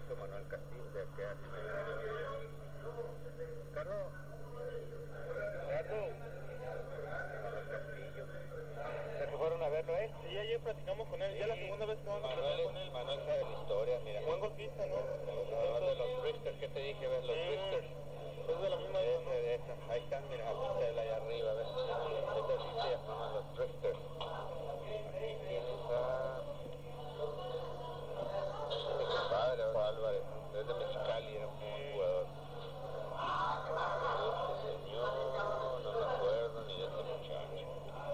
Augusto Manuel Castillo, de que hace Carlos. Manuel Castillo. ¿Se fueron a verlo, eh? Sí, ayer platicamos con él, Sí. ya la segunda vez que vamos a Manuel, platicar con él. Manuel sabe la historia, mira. Buen golfista, ¿no? De los Richters, ¿qué te dije? ¿Ves los Richters? Es de la misma zona, ¿no? De esa. Ahí están, mira, ustedes allá arriba, ¿ves? Este sí se llaman los Richters. Aquí tienes a... mi compadre, Álvarez, es de Mexicali, era un buen jugador. Este señor, no me acuerdo ni de este muchacho.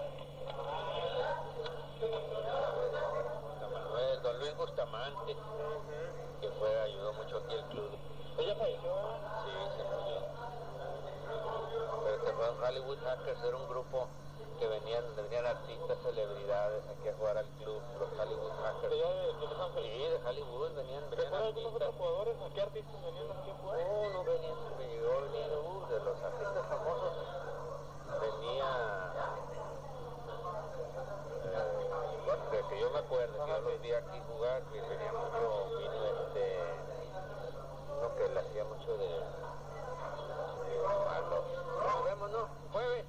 Manuel, don Luis Bustamante, que ayudó mucho aquí el club. ¿Ella falleció? Sí, se murió. Pero se fueron Hollywood Hackers, era un grupo que venían artistas, celebridades aquí a jugar al club, los Hollywood Hackers. ¿De Los Ángeles? Sí, de Hollywood venían ¿Recuerda algunos artistas. otros jugadores? ¿A qué artistas venían aquí a jugar? No venían, me llegó a venir de los artistas famosos. Venía, bueno, de que yo me acuerdo, que yo los vi aquí jugar, que venía mucho, vino uno que le hacía mucho de malo. Nos vemos, ¿no? Jueves.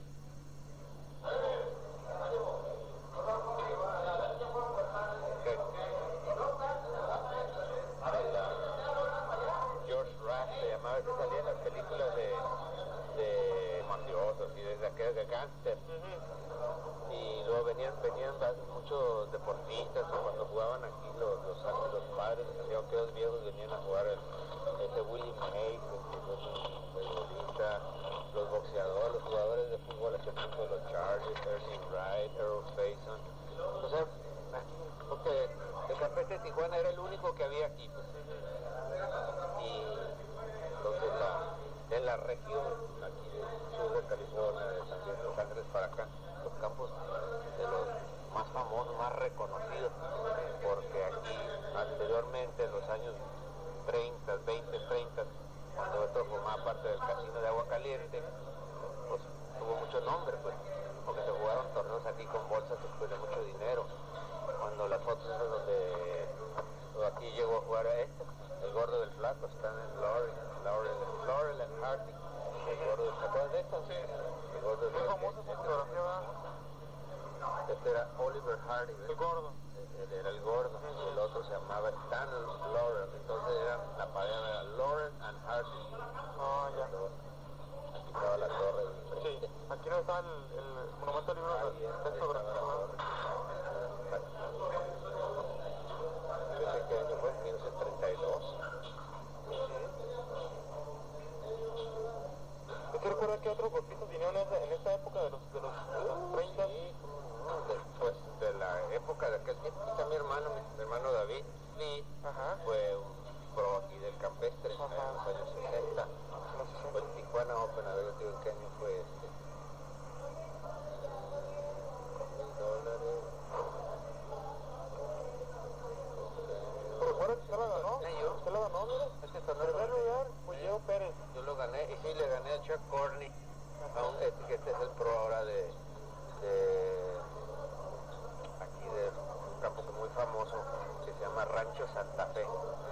George Raft se llamaba, que salía en las películas de mafiosos y desde aquellas de gangsters. Y luego venían muchos deportistas, o cuando jugaban aquí los padres de Santiago, que los viejos venían a jugar ese Willie Mays, el futbolista, los boxeadores, los jugadores de fútbol, aquí de los Chargers, Ernie Wright, Earl Faison. O sea, aquí, porque el Campestre de Tijuana era el único que había aquí, pues. Y entonces en la región aquí del sur de California, de San Diego, Los Ángeles para acá, los campos de los más famosos, más reconocidos, porque aquí anteriormente en los años 30, 20, 30, cuando esto formaba parte del casino de Agua Caliente, pues tuvo mucho nombre, pues, porque se jugaron torneos aquí con bolsas después de mucho dinero. Cuando las fotos esas donde aquí llegó a jugar el gordo del flaco, están en Laurel and Hardy, el gordo del flaco, ¿de esto? Sí. El gordo del flaco. ¿Famosa esa fotografía, va? Este era Oliver Hardy, ¿ves? El gordo. Él era el gordo, y el otro se llamaba Stan Laurel, entonces la pareja era Laurel and Hardy. Ah, ya. Aquí estaba la torre del frente. Sí, aquí no está el monumento al libro de texto gratuito. Yo sé qué año fue, 1932. ¿Es que recuerda que otros golpistas vinieron en esta época de los 30? Sí, después de la época de aquel tiempo, está mi hermano David Lee, fue un pro aquí del campestre en los años 60. Fue el Tijuana Open, a ver, yo te digo en qué año fue este. $1,000. ¿Recuerda que usted la ganó? Yo. ¿Usted la ganó, mire? Este torneo En primer lo gané. lugar, fue Diego Pérez. Yo lo gané, y sí, le gané a Chuck Corney, que este es el pro ahora de aquí de un campo que es muy famoso, que se llama Rancho Santa Fe.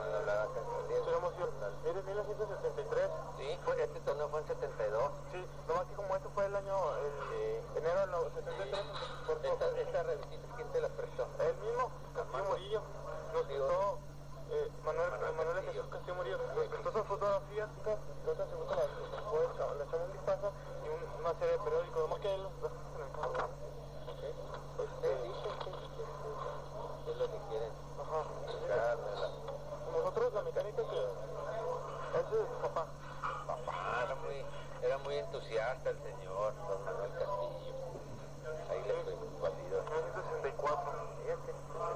Mire, 1973. Sí, este torneo fue en 72. Sí, nomás que como esto fue el año, enero del 73, Esta revistita, ¿quién te la prestó? él mismo, Castillo Murillo, nos quitó Manuel Jesús Castillo Murillo, nos prestó esas fotografías, chicas, entonces se gusta le echamos un vistazo y una serie de periódicos, además que él los deja en el campo. Ustedes dicen que es lo que quieren. Buscármela. Nosotros la mecánica que ese es papá. Era muy entusiasta el señor, don Manuel Castillo. Ahí le fue válido. 1964. Fíjate.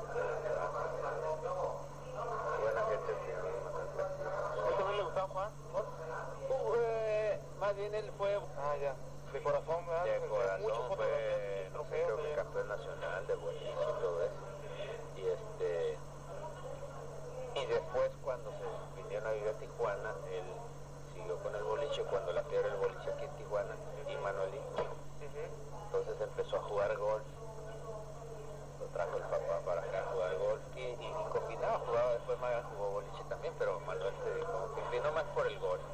Buena gente el señor Manuel Castillo. ¿A usted también le gustaba jugar? Más bien él fue... Ya. De corazón, ¿verdad? De corazón, muchas fotografías y no sé, trofeos. creo que campeón nacional de boliche y todo eso. Y después cuando se vinieron a vivir a Tijuana, él siguió con el boliche cuando la piedra el boliche aquí en Tijuana y Manuelito. Entonces empezó a jugar golf. Lo trajo el papá para acá a jugar golf y combinaba, jugaba después Magán jugó boliche también, pero Manuel se dedicó, se inclinó más por el gol.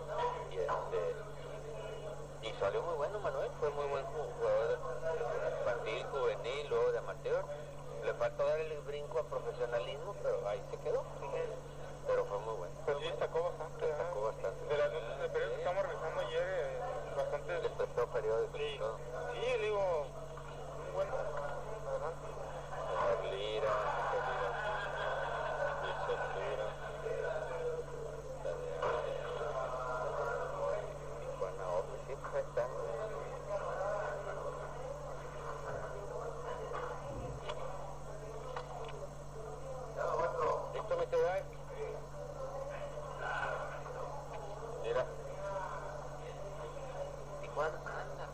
Y salió muy bueno Manuel, fue muy buen jugador infantil, juvenil, luego de amateur. Le faltó dar el brinco a profesionalismo, pero ahí se quedó. Pero fue muy bueno. Pues sí, destacó bastante. Destacó bastante. De las notas de periódico que estamos revisando ayer, bastante... Les prestó periódicos y todo. Sí, digo, muy bueno. Adelante. Lira, Lira, Tijuana Open, siempre están. ¿Listo, mi Tedai? Mira. Tijuana, anda.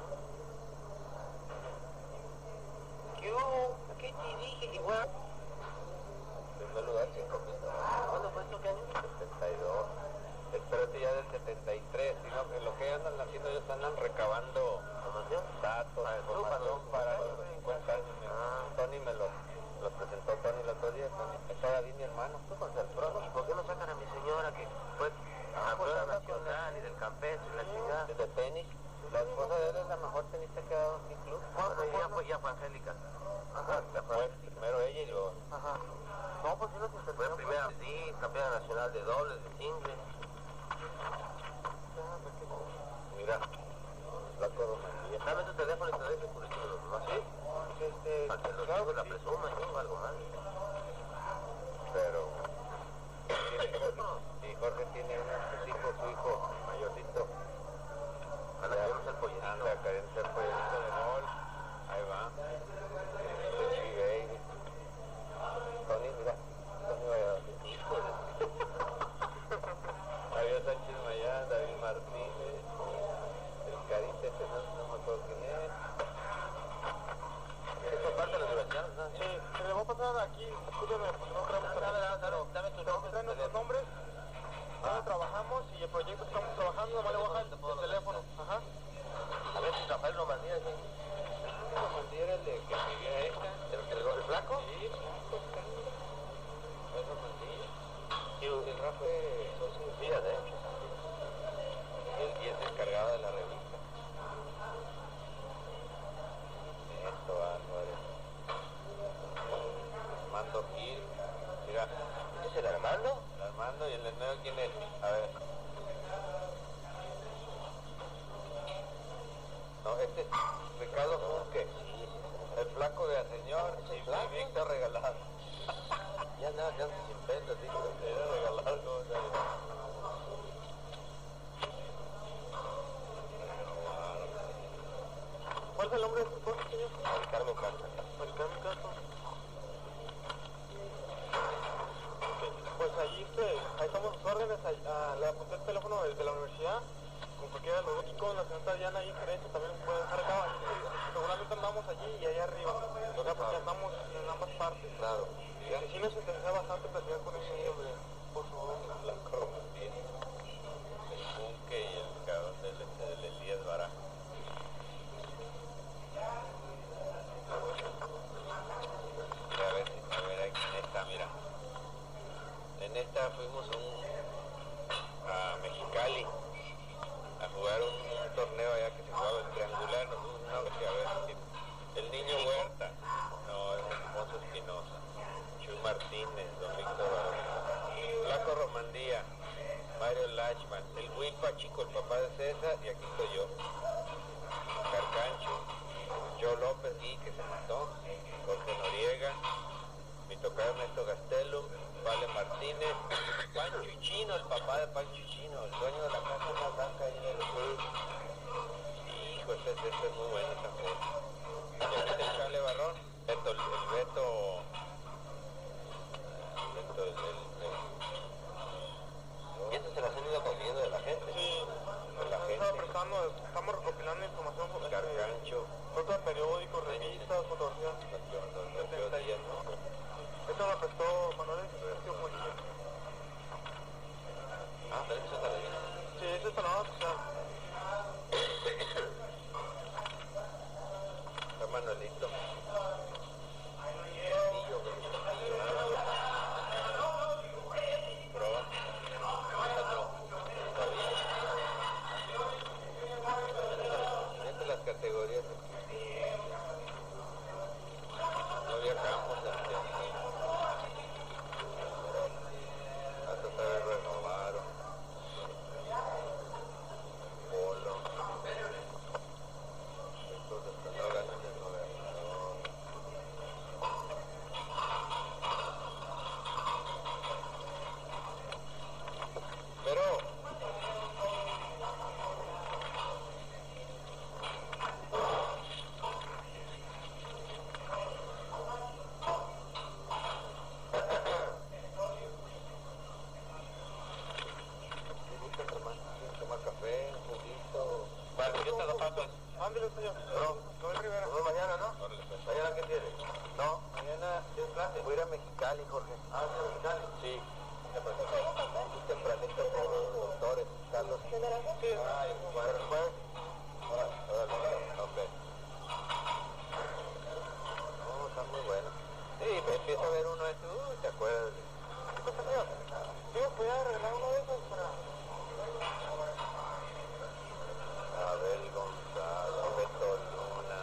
¿Qué hubo? ¿Qué te dije? Tijuana. En primer lugar, 5 pistas. ¿Cuándo fue esto? ¿Qué año? 72. Espérate ya del 73. Sino que lo que andan haciendo ellos andan recabando datos, información para los 50 años. Tony me los presentó Tony el otro día. Estaba bien mi hermano. ¿Tú con el pro? ¿Y por qué no sacan a mi señora que fue a la prueba nacional y del campestre y la chingada? De tenis. La esposa de él es la mejor tenista que ha dado mi club. Bueno, ya fue Angélica. Ajá. Fue primero ella y luego. Ajá. No, pues si no se fue primera, sí, campeona nacional de dobles, de singles. Mira, Flaco Romandía. Dame tu teléfono y te dejo el currículum de los demás. ¿Sí? Para que los hijos la presuman, ¿no? Algo más. Pero... Sí, Jorge tiene su hijo mayorcito. Anda, queremos el pollerito. Anda, queremos el pollerito de gol. Ahí va. Baby. Tony, mira. Tony Valladolid. Hijo de... Javier Sánchez Mayán, David Martínez. El Carita, ese no me acuerdo quién es. ¿Esto parte de la universidad? ¿No? Sí, se le va a pasar aquí. Escúchame, porque no traemos... Dame tus nombres. Dónde trabajamos y el proyecto que estamos trabajando, nomás le voy a dejar el teléfono. Ajá. A ver si Rafael Romandía, ¿sí? Romandía era el de que vivía esta. ¿El flaco? Sí, es Romandía. Sí, el Rafa es socio de vida, de hecho. Y es encargado de la revista. Esto, Álvarez. Armando Gil. Mira. ¿Es el Armando? El Armando, y el del medio, ¿quién es? A ver. No, este es Ricardo Junque. El flaco de la señor y Víctor Regalado. Ya nada, ya sin pelos, digo. Era regalado, ¿cómo se llama? ¿Cuál es el nombre de su esposo, señor? Mari Carmen Castro. Mari Carmen Castro. Pues ahí estamos a sus órdenes, le apunté el teléfono de la universidad, con cualquiera de los dos chicos, la señorita Diana ahí en gerencia también puede dejar acá, seguramente andamos allí y allá arriba, o sea, porque andamos en ambas partes. Claro. Y sí nos interesa bastante platicar con ese hombre, por favor. La Romandía, el Bunque y el cabrón del Elías Vara. A ver, aquí en esta, mira. En esta fuimos a Mexicali a jugar un torneo allá que se jugaba el triangular, nos fuimos una vez a ver el Niño Huerta, no, es Alfonso Espinosa, Chuy Martínez, Don Víctor Barón, Flaco Romandía, Mario Lachman, el Huipa Chico, el papá de César, y aquí estoy yo, Carcancho, Joe López, y que se mató, Jorge Noriega, mi tocayo Ernesto Gastelum, Vale Martínez, Pancho Chino, el papá de Pancho Chino, el dueño de la casa más blanca ahí en el sur. Hijo, este es muy bueno también. Y aquí está el Chale Barrón, Beto, el Beto, ¿y esto se las han ido consiguiendo de la gente? Sí, de la gente. Estamos recopilando información sobre Carcancho, notas periódicos, revistas, fotografías. Esto lo prestó Manuel Sergio Murillo. Ah, pero eso está bien. Sí, eso está nada, o sea. Está Manuelito. señor. No, Joel Rivera. nos vemos mañana, ¿no? ¿Mañana qué tienes? No, mañana es clase. Voy a ir a Mexicali, Jorge. Ah, ¿sí a Mexicali? Sí. Tempranito con los doctores, Carlos. Sí. Ay, bueno, después. Ok. No, está muy bueno. Sí, me empiezo a ver uno de estos, ¿te acuerdas? ¿Qué pasa, señor? Sí, voy a arreglar uno de esos para... Abel Gonzalo, Beto Luna.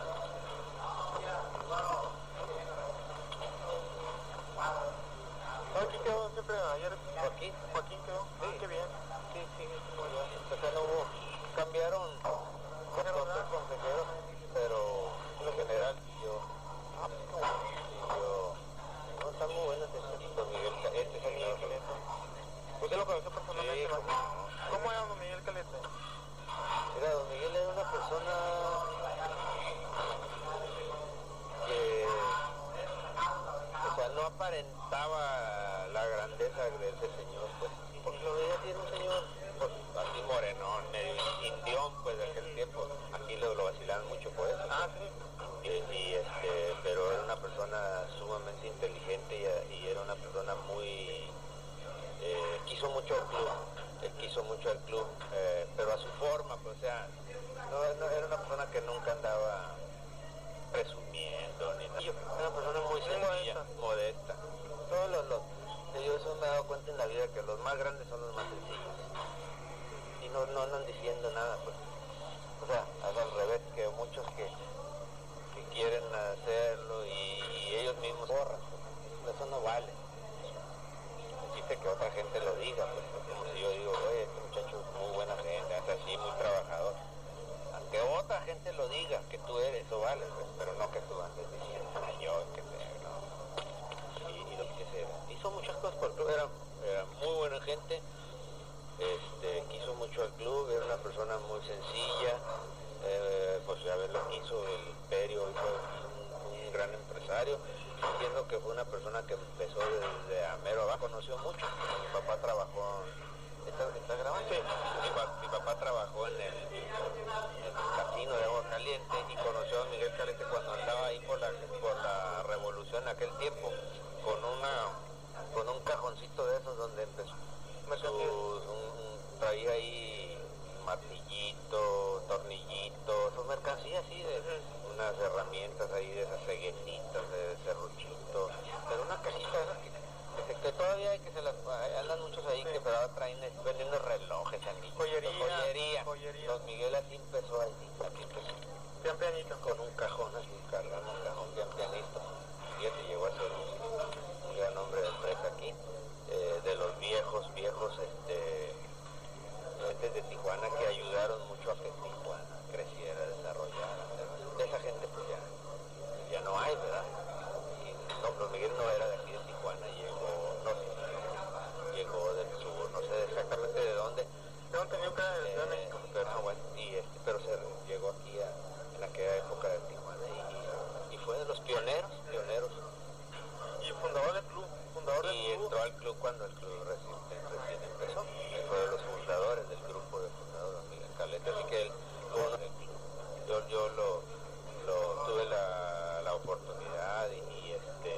Aquí quedó siempre ayer. ¿Joaquín? Joaquín quedó. Sí. Qué bien. Sí, muy bien. O sea, no hubo, cambiaron los consejeros, pero en general no, están muy buenas don Miguel Calete, señor. ¿Usted lo conoció personalmente? Sí, ¿Cómo era don Miguel Calete? mira, don Miguel era una persona que, o sea, no aparentaba la grandeza de ese señor, pues, porque lo veía así, era un señor, pues, así morenón, medio indión, pues, de aquel tiempo. Aquí lo vacilaban mucho por eso. Ah, sí. Pero era una persona sumamente inteligente y era una persona muy... quiso mucho al club, pero a su forma, pues, o sea, no, era una persona que nunca andaba presumiendo ni nada. Era una persona muy sencilla, modesta. Yo eso me he dado cuenta en la vida, que los más grandes son los más sencillos. Y no andan diciendo nada, pues. O sea, al revés, que muchos que quieren hacerlo y ellos mismos borran, pues. Eso no vale. Existe que otra gente lo diga, pues, como si yo digo, oye, este muchacho es muy buena gente, es así, muy trabajador. Aunque otra gente lo diga, que tú eres, eso vale, pues, pero no que tú andes diciendo, yo, que sea, no. Y lo que sea. Hizo muchas cosas por el club, era muy buena gente, quiso mucho al club, era una persona muy sencilla, pues ya ves lo que hizo el Imperio, fue un gran empresario. Entiendo que fue una persona que empezó desde a mero abajo, conoció mucho. Mi papá trabajó, ¿está grabando? Sí. Mi papá trabajó en el casino de Agua Caliente y conoció a Miguel Calete cuando andaba ahí por la revolución en aquel tiempo, con un cajoncito de esos donde empezó. Traía ahí martillito, tornillito, sus mercancías así de unas herramientas ahí de esas ceguetitas, de serruchito, pero una cajita de esas que todavía hay, que se las andan muchos ahí, que pero ahora traen vendiendo relojes aquí. Joyería. Don Miguel así empezó ahí, Pian pianito. con un cajón así, cargando un cajón bien pianito. Fíjate, llegó a ser un gran hombre de empresa aquí, de los viejos de Tijuana, que ayudaron mucho a que Tijuana creciera, desarrollara. De esa gente pues ya no hay, ¿verdad? Y no, Don Miguel no era de aquí de Tijuana, llegó del sur, no sé exactamente de dónde. Yo tenía que de México. Pero no, bueno, pero se llegó aquí en aquella época de Tijuana y fue de los pioneros. Y fundador del club. Y entró al club cuando el club recién empezó. Él fue de los fundadores del grupo de fundadores, don Miguel Calete, así que él conoce el club. Yo tuve la oportunidad y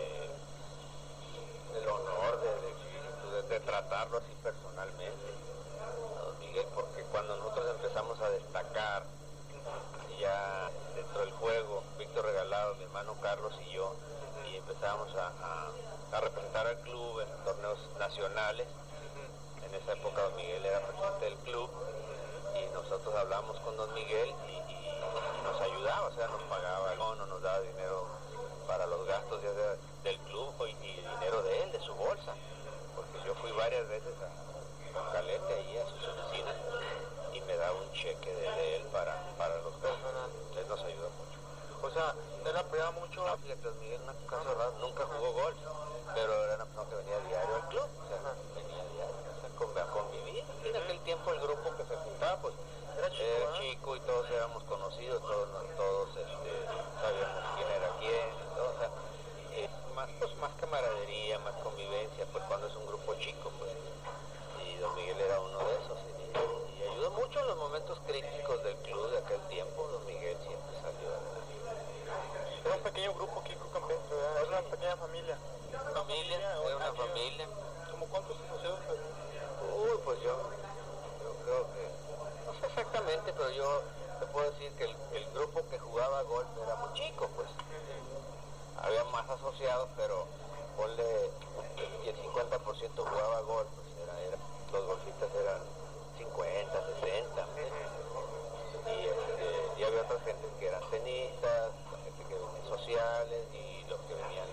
el honor de tratarlo así personalmente, a don Miguel, porque cuando nosotros empezamos a destacar ya dentro del juego, Víctor Regalado, mi hermano Carlos y yo, y empezábamos a representar al club en torneos nacionales. En esa época don Miguel era presidente del club y nosotros hablábamos con don Miguel y nos ayudaba, o sea, nos pagaba el bono, nos daba dinero para los gastos ya sea del club y dinero de él, de su bolsa, porque yo fui varias veces con Calete ahí a sus oficinas y me daba un cheque de él para los gastos. Él nos ayudó mucho. O sea, él apoyaba mucho. Fíjate, don Miguel, una cosa rara, nunca jugó golf, pero era una persona que venía diario al club, o sea, venía diario, o sea, a convivir. Y en aquel tiempo el grupo que se juntaba, pues, era chico y todos éramos conocidos, todos sabíamos quién era quién, y todo, o sea, más camaradería, más convivencia, pues cuando es un grupo chico, pues, y don Miguel era uno de esos, y ayudó mucho en los momentos críticos del club de aquel tiempo. Don Miguel siempre familia. Familia, era una familia. ¿Cómo cuántos museos había? Uy, pues yo creo que, no sé exactamente, pero yo te puedo decir que el grupo que jugaba golf era muy chico, pues. Había más asociados, pero ponle que el 50% jugaba golf, pues los golfistas eran 50, 60, y había otras gentes que eran tenistas, gente que venían sociales y los que venían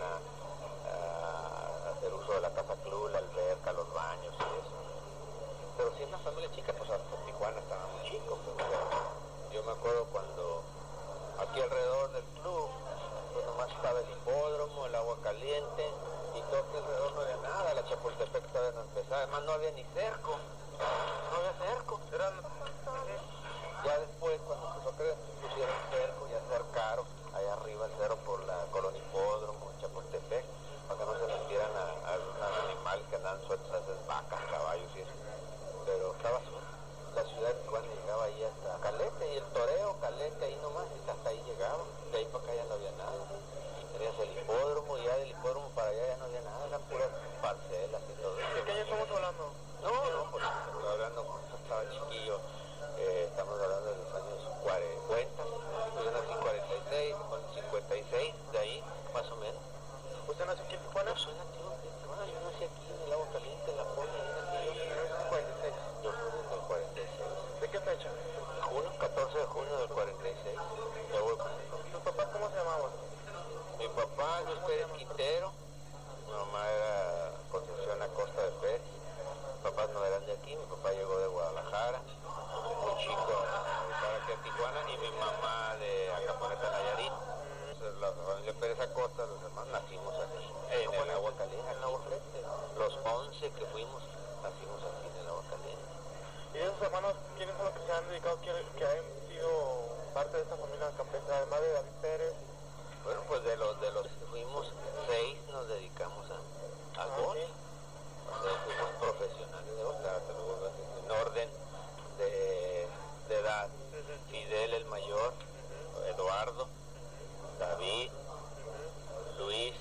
a hacer uso de la casa club, la alberca, los baños y eso. Pero si es una familia chica, pues hasta Tijuana estaba muy chico. Pues, yo me acuerdo cuando aquí alrededor del club, pues nomás estaba el hipódromo, el agua caliente, y todo que alrededor no había nada, la Chapultepec todavía no empezaba, además no había ni cerco, no había cerco. Ya después, cuando empezó que pusieron cerco, ya cercaron allá arriba el cerro por la colonia hipódromo, Chapultepec, para que no se metieran a los animales que andaban sueltos, a esas vacas, caballos y eso. Pero estaba sola. La ciudad de Tijuana llegaba ahí hasta Calete, y el toreo, Calete, ahí nomás, y hasta ahí llegaba. De ahí para acá ya no había nada. Tenías el hipódromo, y ya del hipódromo para allá ya no había nada, eran puras parcelas y todo eso. ¿De qué año estamos hablando? No, pues estamos hablando cuando estaba chiquillo, estamos hablando de los años 40, yo nací en 46, con 56, de ahí, más o menos. ¿Usted nació aquí en Tijuana? Yo soy nativo de Tijuana, yo nací aquí en el agua caliente, en la Pola, ahí nací yo. Yo soy del 46. ¿De qué fecha? Junio, 14 de junio del 46. Ya voy con eso. ¿Tus papás cómo se llamaban? Mi papá, Luis Pérez Quintero, mi mamá era Concepción Acosta de Pérez. Mis papás no eran de aquí, mi papá llegó de Guadalajara, muy chico, para aquí a Tijuana, y mi mamá de Acaponeta, Nayarit. La familia Pérez Acosta, los hermanos, nacimos aquí, en el agua caliente, en el agua caliente. Los 11 que fuimos, nacimos aquí en el agua caliente. ¿Y esos hermanos quiénes son los que se han dedicado, que han sido parte de esta familia campesina, además de David Pérez? Bueno, pues de los que fuimos 6 nos dedicamos al golf. Fuimos profesionales de golf, en orden de edad. Fidel el mayor, Eduardo, David, Luis,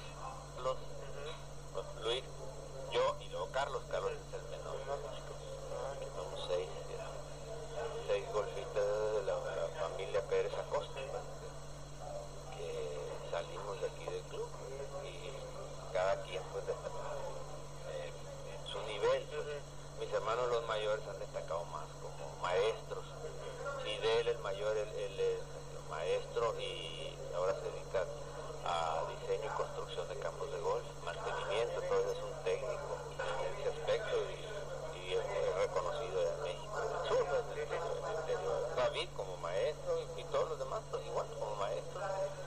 Luis, yo y luego Carlos es el menor. Somos 6 golfistas de la familia Pérez Acosta, que salimos de aquí del club, y cada quien pues en su nivel. Mis hermanos los mayores han destacado más como maestros. Fidel el mayor, él es maestro y ahora se dedica a diseño y construcción de campos de golf, mantenimiento, todo eso es un técnico en ese aspecto, y es muy reconocido en México, en el sur, en el interior. David como maestro, y todos los demás pues igual como maestros.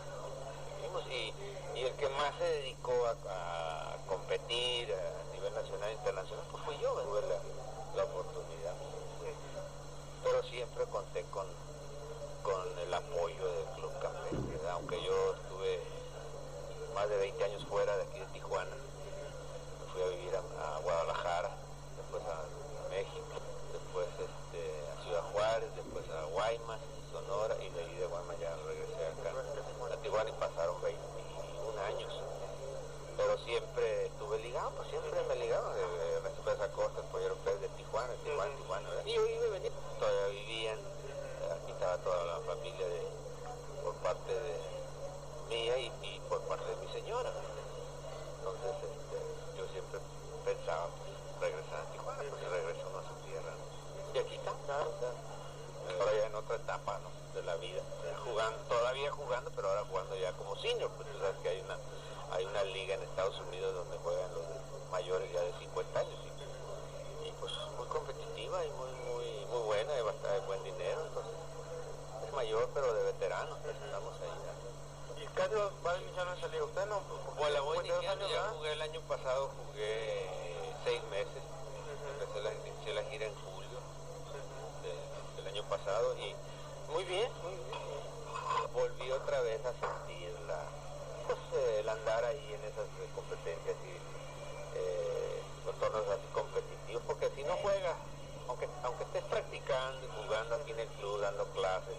Y el que más se dedicó a competir a nivel nacional e internacional pues fui yo, tuve la oportunidad. Pero siempre conté con el apoyo del Club Campestre, aunque yo estuve más de 20 años fuera de aquí de Tijuana. Me fui a vivir a Guadalajara, después a México, después a Ciudad Juárez, después a Guaymas, Sonora, y de ahí de Guaymas ya regresé acá a Tijuana, y pasaron 21 años. Pero siempre estuve ligado, pues siempre me ligaba de Pérez Acosta, el Pollero Pérez de Tijuana. Y yo iba y venía, todavía vivían, aquí estaba toda la familia por parte de mía y por parte de mi señora. Entonces yo siempre pensaba pues, regresar a Tijuana, pues regreso a su tierra. Y aquí está, ahora ya en otra etapa, ¿no?, de la vida, todavía jugando, pero ahora jugando ya como senior, pues tú sabes que hay una liga en Estados Unidos donde juegan los mayores ya de 50 años, y pues muy competitiva y muy buena, hay bastante buen dinero, entonces es mayor pero de veteranos, pues estamos ahí. ¿Y casi va a iniciar en esa liga? ¿Usted no? Pues la voy iniciando, ya jugué el año pasado, jugué 6 meses, inicié la gira en julio del año pasado, y muy bien. Volví otra vez a sentir el andar ahí en esas competencias y los torneos así competitivos, porque si no juegas, aunque estés practicando y jugando aquí en el club, dando clases,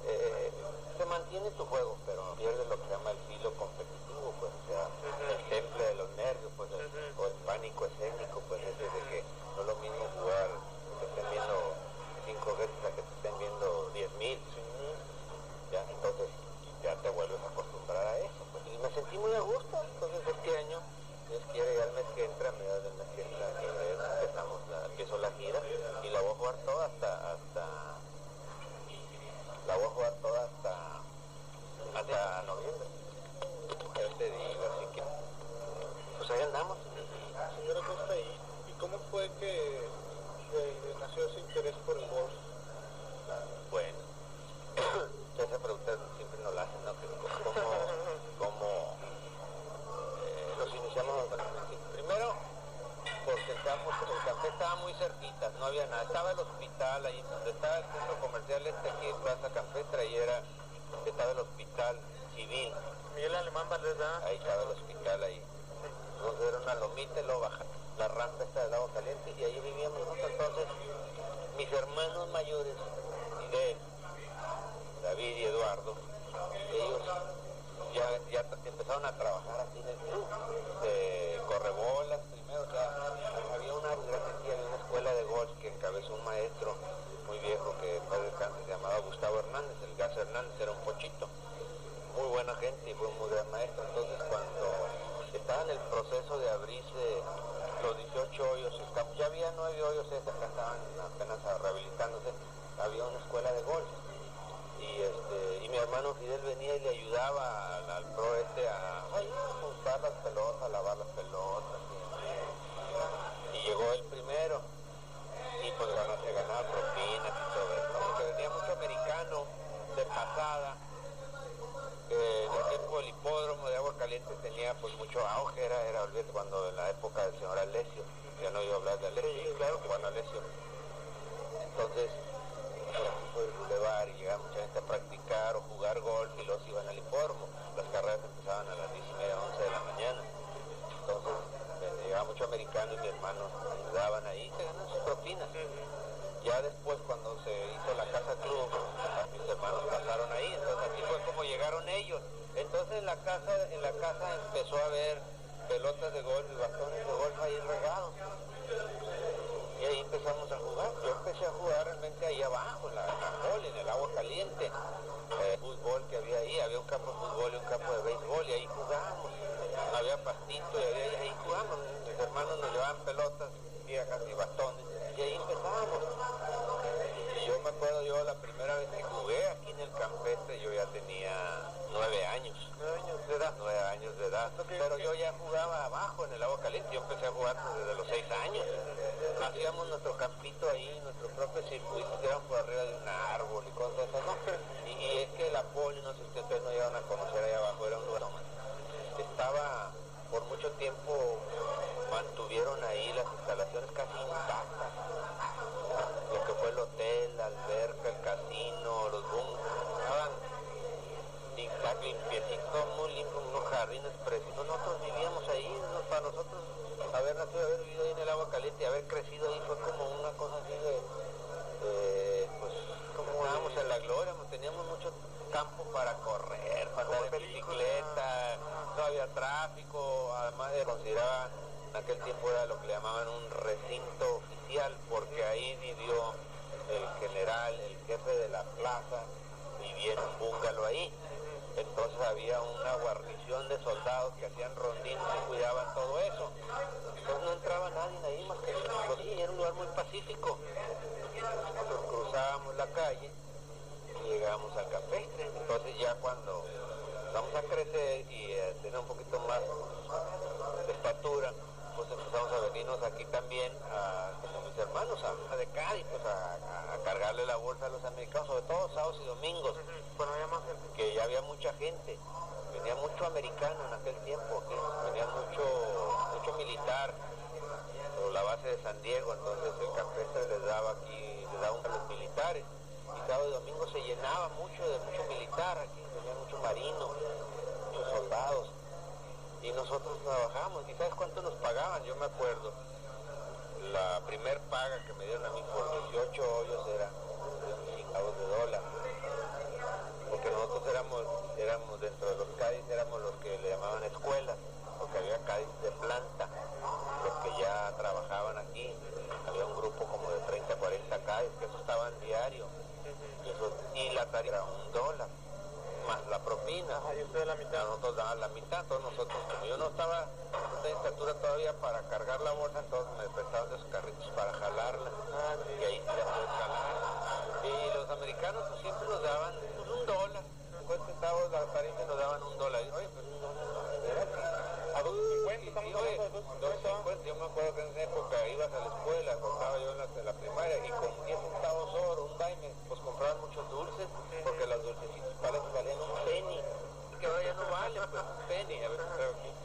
se mantiene tu juego, pero pierdes lo que se llama el filo competitivo, pues, o sea, el temple ganamos. Señora Costa, ¿y cómo fue que nació ese interés por el golf? Bueno, esa pregunta siempre nos la hacen, ¿no? ¿Cómo nos iniciamos? Bueno, primero, porque el café estaba muy cerquita, no había nada. Estaba el hospital ahí, donde estaba el centro comercial aquí en Plaza Campestre, ahí estaba el hospital civil. Miguel Alemán Valdés, ¿verdad? Ahí estaba el hospital ahí. Entonces era una lomita y luego baja la rampa esta del agua caliente y ahí vivíamos nosotros. Entonces, mis hermanos mayores, David y Eduardo, ellos ya empezaron a trabajar aquí en el club de correbolas primero. O sea, había una escuela de golf que encabezó un maestro muy viejo que en paz descanse, se llamaba Gustavo Hernández, el Gas Hernández, era un pochito, muy buena gente y fue un muy gran maestro. Entonces cuando estaba en el proceso de abrirse los 18 hoyos, ya había 9 hoyos, acá estaban apenas rehabilitándose, había una escuela de golf. Y mi hermano Fidel venía y le ayudaba al pro a juntar las pelotas, a lavar las pelotas. Y llegó el primero. Y pues se ganaba propinas y todo eso, ¿no? Porque venía mucho americano de pasada. En el tiempo el hipódromo de Agua Caliente tenía pues mucho auge, era olvídate, cuando en la época del señor Alessio, ya no iba a hablar de Alessio, sí, claro, Juan Alessio. Entonces, fue el bulevar y llegaba mucha gente a practicar o jugar golf y los iban al hipódromo. Las carreras empezaban a las 10:30, 11 de la mañana. Entonces, llegaba mucho americano y mi hermano ayudaban ahí, se ganan sus propinas. Ya después, cuando se hizo la casa club, mis hermanos pasaron ahí, entonces así fue como llegaron ellos. Entonces en la casa empezó a haber pelotas de golf y bastones de golf ahí regados. Y ahí empezamos a jugar. Yo empecé a jugar realmente ahí abajo, en la hall, en el agua caliente. Fútbol que había ahí, había un campo de fútbol y un campo de béisbol y ahí jugábamos. Había pastito y ahí jugábamos. Mis hermanos nos llevaban pelotas viejas y bastones y ahí empezábamos. Y yo me acuerdo, la primera vez que jugué aquí en el Campestre, yo ya tenía 9 años. 9 años de edad. 9 años de edad. Pero yo ya jugaba abajo en el agua caliente. Yo empecé a jugar desde los 6 años. Hacíamos nuestro campito ahí, nuestro propio circuito, que eran por arriba de un árbol y cosas esas, ¿no? Y es que la poli, no sé si ustedes no llegaron a conocer ahí abajo, era un lugar, estaba por mucho tiempo, mantuvieron ahí las instalaciones casi intactas, lo que fue el hotel, la alberca, el casino, los bunkers, estaban intactos, limpiecitos, muy limpios, unos jardines preciosos. Nosotros vivíamos ahí, para nosotros haber nacido, haber vivido ahí en el agua caliente y haber crecido ahí fue como una cosa así pues como estábamos en la gloria, teníamos mucho campo para correr, para andar en bicicleta, no había tráfico, además de consideraba en aquel tiempo era lo que le llamaban un recinto oficial, porque ahí vivió el general, el jefe de la plaza, vivía en un búngalo ahí. Entonces había una guarnición de soldados que hacían rondines y cuidaban todo eso. Entonces no entraba nadie ahí más que nosotros, y era un lugar muy pacífico. Nosotros cruzábamos la calle y llegábamos al Campestre. Entonces ya cuando empezamos a crecer y tener un poquito más de estatura, pues empezamos a venirnos aquí también, como mis hermanos, a de Cádiz, pues a cargarle la bolsa a los americanos, sobre todo sábados y domingos, Bueno, había más gente. que ya había mucha gente, venía mucho americano en aquel tiempo, aquí venía mucho militar, por la base de San Diego, entonces el Campestre les daba a los militares, y sábado y domingo se llenaba mucho militar, aquí venía mucho marino, muchos soldados. Y nosotros trabajamos, ¿y sabes cuánto nos pagaban? Yo me acuerdo, la primer paga que me dieron a mí por 18 hoyos era $5, porque nosotros éramos dentro de los Cádiz, éramos los que le llamaban escuelas, porque había Cádiz de planta, los que ya trabajaban aquí, había un grupo como de 30, 40 Cádiz, que eso estaban diario, y la tarifa era $1. Más la propina. Y usted la mitad. Nosotros daban la mitad, todos nosotros, como yo no estaba de estatura todavía para cargar la bolsa, entonces me prestaban de esos carritos para jalarla, y ahí se puede jalar. Y los americanos pues, siempre nos daban pues, $1, 50 centavos la tarifa, nos daban $1. Y, oye, pues $1, a 2.50, estamos hablando de 2.50. Yo me acuerdo que en esa época ibas a la escuela, estaba yo en la primaria, y con 10 centavos oro, un dime, pues compraban muchos dulces, porque los dulcecitos valían un penny, que ahora ya no vale, pues un penny, a ver si traigo aquí.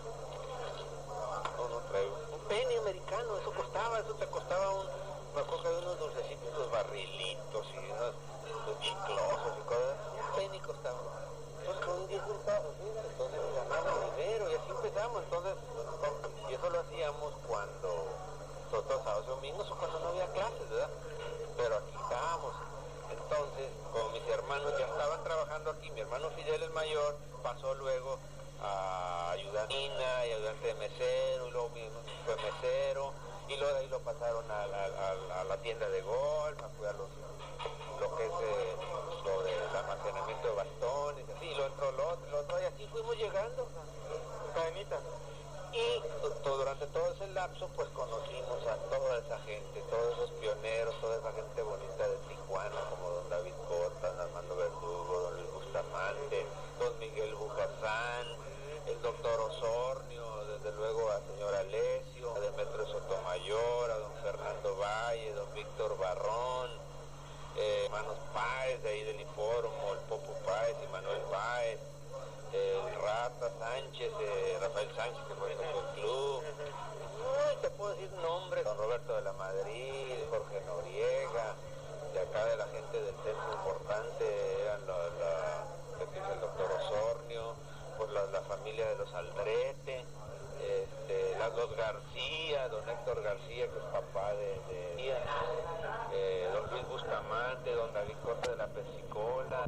No traigo. Un penny americano, eso te costaba me acuerdo que había unos dulcecitos, los barrilitos y los chiclosos y cosas, un penny costaba. Entonces con 10 centavos, ¿sí? Entonces ganamos dinero y así empezamos, entonces, y eso lo hacíamos cuando, todos sábados y domingos o cuando no había clases, ¿verdad? Pero aquí estábamos. Entonces, como mis hermanos ya estaban trabajando aquí, mi hermano Fidel el mayor pasó luego a ayudante y ayudante de mesero, y luego fue mesero, y luego de ahí lo pasaron a la tienda de golf, a cuidar lo que es lo del almacenamiento de bastones, así, lo otro, y así fuimos llegando. Cadenita. Y durante todo ese lapso, pues conocimos a toda esa gente, todos esos pioneros, toda esa gente bonita de Tijuana, como don David Cota, don Armando Verdugo, don Luis Bustamante, don Miguel Bujazán, el doctor Osornio, desde luego a señor Alesio, a Demetrio Sotomayor, a don Fernando Valle, don Víctor Barrón, hermanos Páez, de ahí del Hipódromo, el Popo Páez y Manuel Páez, el Rata Sánchez, Rafael Sánchez, que fue el club. Uy, te puedo decir nombres, don Roberto de la Madrid, Jorge Noriega, de acá de la gente del centro importante, eran el doctor Osornio, pues la familia de los Aldrete, los García, don Héctor García, que es papá de don Luis Bustamante, don David Corte de la Pesicola.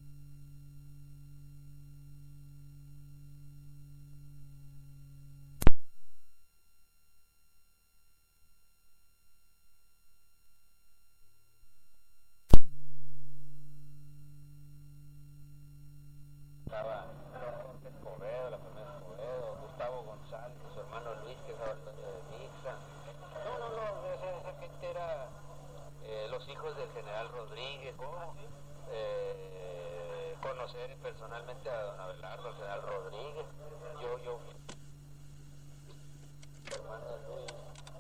Estaba Jorge Escobedo, la familia Escobedo, Gustavo González, su hermano Luis, que es ahora el dueño de Mixa. No, esa gente era los hijos del general Rodríguez. Conocer personalmente a don Abelardo, al general Rodríguez. Yo hermano de Luis,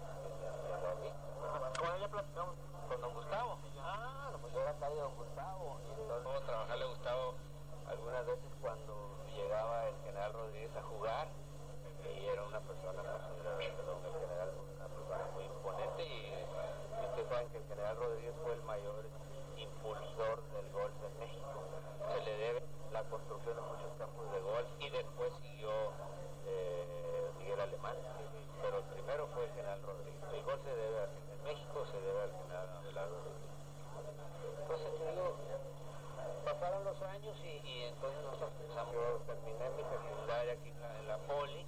Con ella platicamos. con don Gustavo. Pues yo era acá de don Gustavo. Y entonces trabajarle a Gustavo algunas veces cuando llegaba el general Rodríguez a jugar, y era una persona, el general, una persona muy imponente, y ustedes saben que el general Rodríguez fue el mayor impulsor del golf en México. Se le debe la construcción de muchos campos de golf, y después siguió Miguel Alemán, pero primero fue el general Rodríguez. El golf se debe en México se debe al general Rodríguez. Entonces te digo, pasaron los años y entonces nosotros empezamos. Yo terminé mi secundaria aquí en la Poli.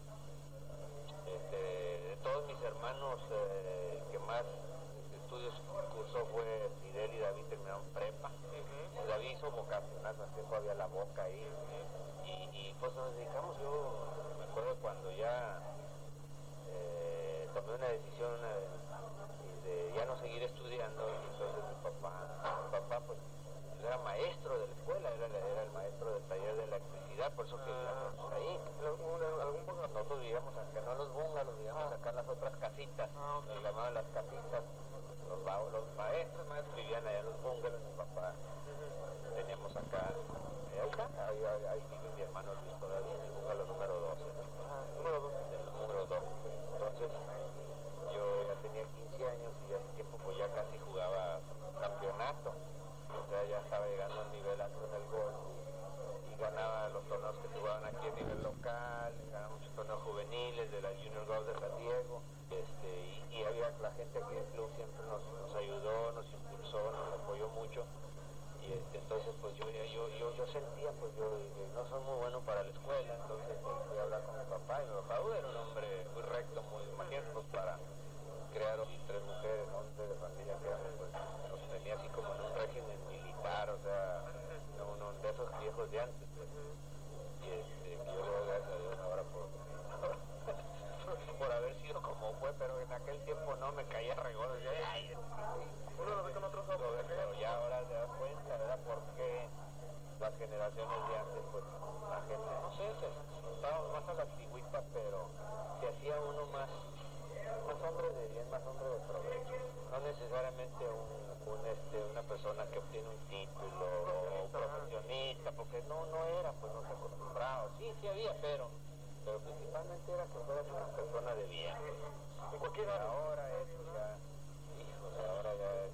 De todos mis hermanos, el que más estudios cursó fue Fidel, y David terminaron prepa. David hizo vocacional, hace tiempo había la Boca ahí. Y pues nos dedicamos. Yo me acuerdo cuando ya tomé una decisión de ya no seguir estudiando, entonces mi papá pues era maestro de la escuela, era el maestro del taller de electricidad, por eso que vivíamos ahí. Nosotros vivíamos acá, no los bungalows, vivíamos acá en las otras casitas, nos llamaban las casitas. Los maestros vivían allá en los bungalows, mi papá teníamos acá, ahí vive mi hermano Luis todavía, en el bungalow número 12, número 2. Entonces yo ya tenía 15 años y hace tiempo pues ya casi jugaba campeonato. O sea, ya estaba llegando a un nivel alto en el golf y ganaba los torneos que se jugaban aquí a nivel local, ganaba muchos torneos juveniles de la Junior Golf de San Diego, y había la gente aquí del club siempre nos ayudó, nos impulsó, nos apoyó mucho, y entonces pues yo sentía, pues yo no soy muy bueno para la escuela, entonces fui a hablar con mi papá, y mi papá era un hombre muy recto, muy imagínate, pues para crear 3 mujeres, 11 de familia que éramos, pues nos tenía así como en un régimen militar, o sea, uno de esos viejos de antes, pues. Y que yo le doy gracias a Dios ahora por haber sido como fue, pero en aquel tiempo no me caía regordo. Uno lo ve con otros ojos, pero ya ahora te das cuenta, ¿verdad? Porque las generaciones de antes, pues la gente, no sé, estábamos más a la antigüita, pero se hacía uno más hombre de bien, más hombre de provecho. No necesariamente una persona que obtiene un título o un profesionista, porque no era, pues no se acostumbraba. Sí había, pero principalmente era que fueras una persona de bien. En cualquier área. Ahora eso ya, híjole, ahora ya es,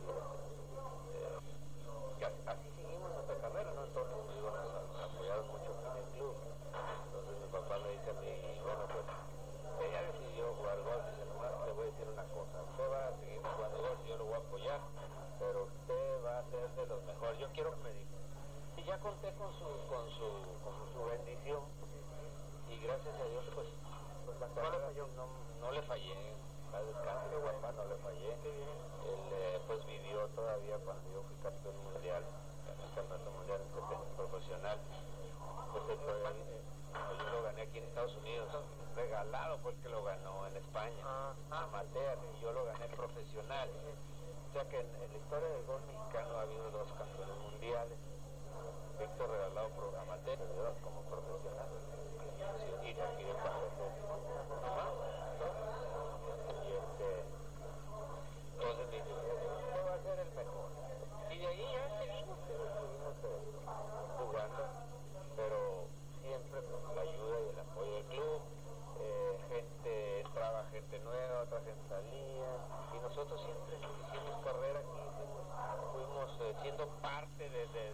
así seguimos nuestra carrera, ¿no? Entonces, digo, nos apoyaron mucho en el club. Entonces mi papá me dice a mí, bueno, pues, ella decidió jugar golf, dice, nomás te voy a decir una cosa, usted va a seguir jugando golf, yo lo voy a apoyar, pero usted va a ser de los mejores, yo quiero que me diga. Y ya conté con su bendición, y gracias a Dios, pues la carrera no le fallé, a descanso de papá no le fallé. Él pues vivió todavía cuando yo fui campeón mundial, el campeonato mundial profesional. Pues yo lo gané aquí en Estados Unidos, regalado fue el que lo ganó en España, amateur, y yo lo gané profesional. O sea que en la historia del golf mexicano ha habido dos campeones mundiales, Víctor regalado por amateur y yo como profesional. Y de aquí de Paso no más. Y entonces me dice, usted va a ser el mejor. Y de ahí ya seguimos jugando, pero siempre con la ayuda y el apoyo del club. Entraba gente nueva, otra gente salía, y nosotros siempre hicimos carrera aquí, fuimos siendo parte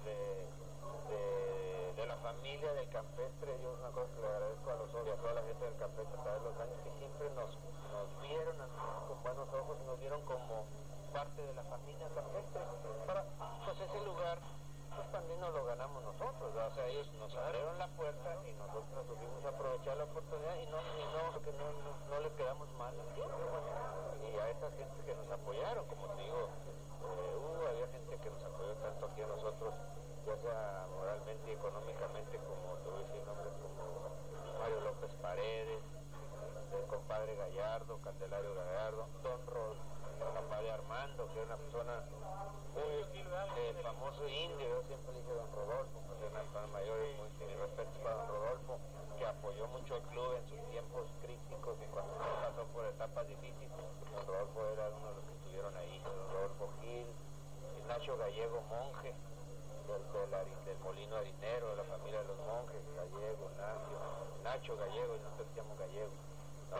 de la familia del campestre. Yo una cosa que le agradezco a toda la gente del campestre a través de los años, que siempre nos vieron con buenos ojos y nos vieron como parte de la familia campestre. Pues ese lugar pues también nos lo ganamos nosotros, ¿verdad? O sea, ellos nos abrieron la puerta y nosotros supimos aprovechar la oportunidad y no le quedamos mal. Y a esa gente que nos apoyaron, como te digo, había gente que nos apoyó tanto aquí a nosotros, ya sea moralmente y económicamente, como te voy a decir nombres como Mario López Paredes, el compadre Gallardo, Candelario Gallardo, Don Rol, el papá de Armando, que era una persona muy famoso indio. Yo siempre le dije Don Rodolfo, porque era una persona mayor, y mi respeto para Don Rodolfo, que apoyó mucho al club en sus tiempos críticos y cuando pasó por etapas difíciles. Don Rodolfo era uno de los que estuvieron ahí, Don Rodolfo Gil, Nacho Gallego Monje, del molino harinero, de la familia de los monjes, Gallego, Nacho Gallego, y nosotros decíamos Gallego, no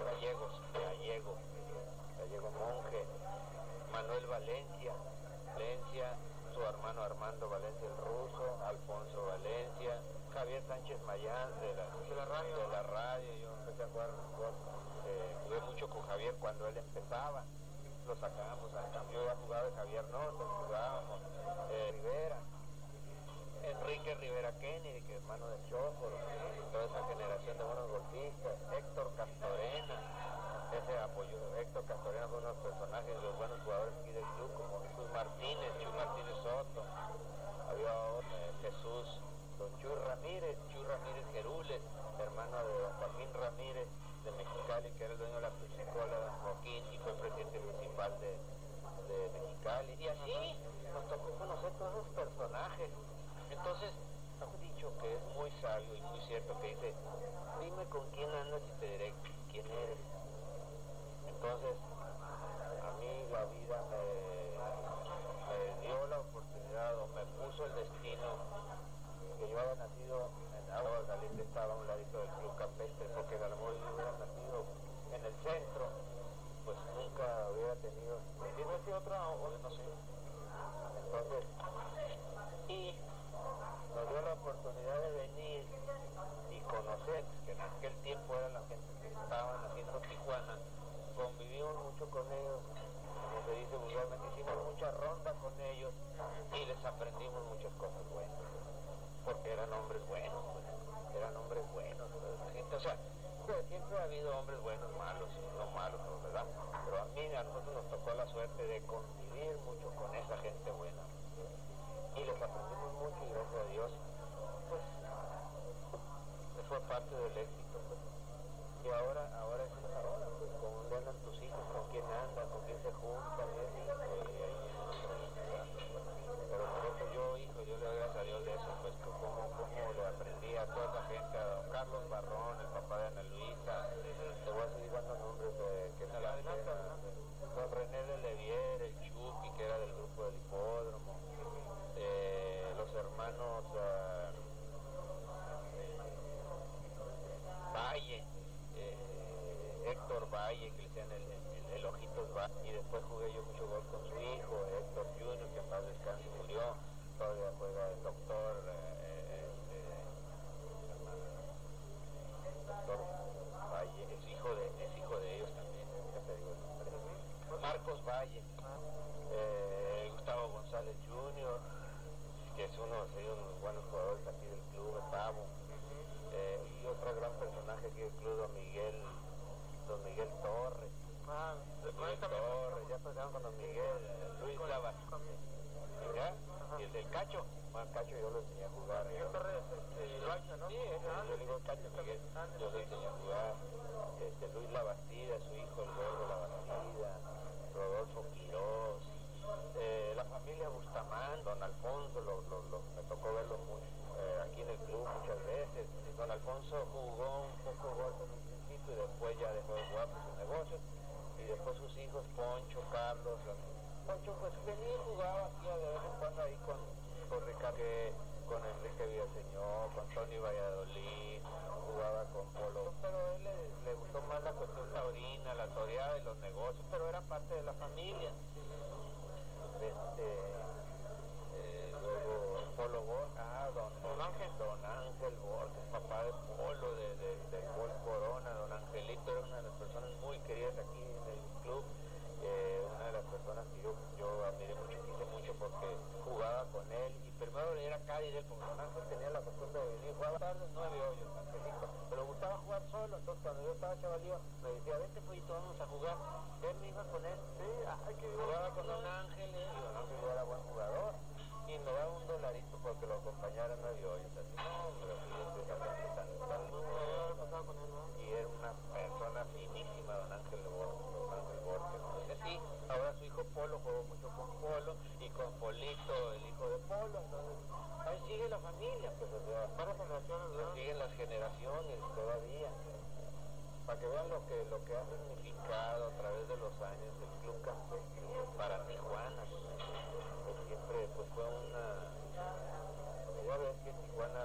Gallego Monje, Manuel Valencia, su hermano Armando Valencia el ruso, Alfonso Valencia, Javier Sánchez Mayán de la radio. Yo empecé a jugar, jugué mucho con Javier cuando él empezaba, lo sacábamos al cambio, yo ya jugaba de Javier, no, entonces jugábamos, Rivera, Enrique Rivera Kennedy, que es hermano de Chóforo, toda esa generación de buenos golfistas, Héctor Castorena, ese apoyo. Héctor Castorena fue uno de los personajes de los buenos jugadores aquí del club, como Jesús Martínez, Chuy Martínez Soto, había otro, Jesús, don Chuy Ramírez Gerules, hermano de don Joaquín Ramírez de Mexicali, que era el dueño de la piscicola, don Joaquín, y fue presidente municipal de Mexicali, y así nos tocó conocer todos esos personajes. Entonces, hay un dicho que es muy sabio y muy cierto, que dice, dime con quién andas y te diré quién eres. Entonces, a mí la vida me dio la oportunidad, o me puso el destino, que yo haya nacido en Agua Caliente, estaba a un ladito del club campestre, porque a lo mejor yo hubiera nacido en el centro, pues nunca hubiera tenido, ¿tiene ese otra o no sé? Entonces, y nos dio la oportunidad de venir y conocer, que en aquel tiempo eran la gente que estaban haciendo Tijuana, convivimos mucho con ellos, como se dice vulgarmente, hicimos mucha ronda con ellos y les aprendimos muchas cosas buenas, porque eran hombres buenos, o sea, siempre ha habido hombres buenos, malos, no malos, ¿verdad? Pero a nosotros nos tocó la suerte de convivir mucho con esa gente buena. Y les aprendimos mucho y gracias a Dios, pues, eso fue parte del éxito, pues. Y ahora pues, con dónde andan tus hijos, con quién andan, con quién se juntan, pero nosotros, yo le doy gracias a Dios de eso, pues, cómo le aprendí a toda esa gente, a don Carlos Barrón, el papá de Ana Luisa, te voy a seguir dando nombres que es don René de Levier, el Chucky, que era del grupo del Hipódromo, los hermanos Valle, Héctor Valle, que le decían el Ojitos Valle, y después jugué yo mucho gol con su hijo, Héctor Junior, que en paz descanse murió, todavía juega el doctor Valle, es hijo de ellos también, ya te digo el nombre. Marcos Valle, Gustavo González Junior, que es uno de los buenos jugadores aquí del club, el Pavo, y otro gran personaje aquí del club, don Miguel Torres. Torres, ya pasaron con don Miguel, Luis Lavas. ¿Ya? Y el del Cacho, bueno, Cacho yo lo enseñé a jugar. Miguel Torres, el Bacha, ¿no? Sí, yo digo Cacho Miguel, yo lo enseñé a jugar. Luis Labastida, su hijo, el gordo Labastida, Rodolfo Quirós, la familia Bustamante, don Alfonso, me tocó verlo aquí en el club muchas veces. Don Alfonso jugó un poco golf en un principio y después ya dejó de jugar por sus negocios. Y después sus hijos, Poncho, Carlos. Poncho pues venía y jugaba aquí de vez en cuando ahí con Ricardo, con Enrique Villaseñor, con Tony Valladolid, jugaba con Polo. Pero a él le gustó más la cuestión taurina, la toreada y los negocios, pero era parte de la familia. Luego Polo Borja, don Ángel Borja, papá de Polo, de Paul Corona, don Angelito era una de las personas muy queridas aquí en el club, una de las personas que yo admiré mucho, quise mucho porque jugaba con él, y primero era Cádiz, porque don Ángel tenía la costumbre de venir, jugaba tarde 9 hoyos, Angelito, pero le gustaba jugar solo, entonces cuando yo estaba chavalío me decía, vente pues y todos vamos a jugar, él me iba con él, sí, que jugaba con don Ángel, y don Ángel era buen jugador, y me daba $1 porque lo acompañara 9 hoyos, así, no, pero fíjate, esa gente tan y era una persona finísima, don Ángel Borges. Entonces sí, ahora su hijo Polo jugó mucho con Polo y con Polito, el hijo de Polo, entonces ahí sigue la familia, pues o sea, varias generaciones, ¿no? Siguen las generaciones todavía, para que vean lo que ha significado a través de los años el Club Campestre para Tijuana, pues siempre pues fue una, ya ves que Tijuana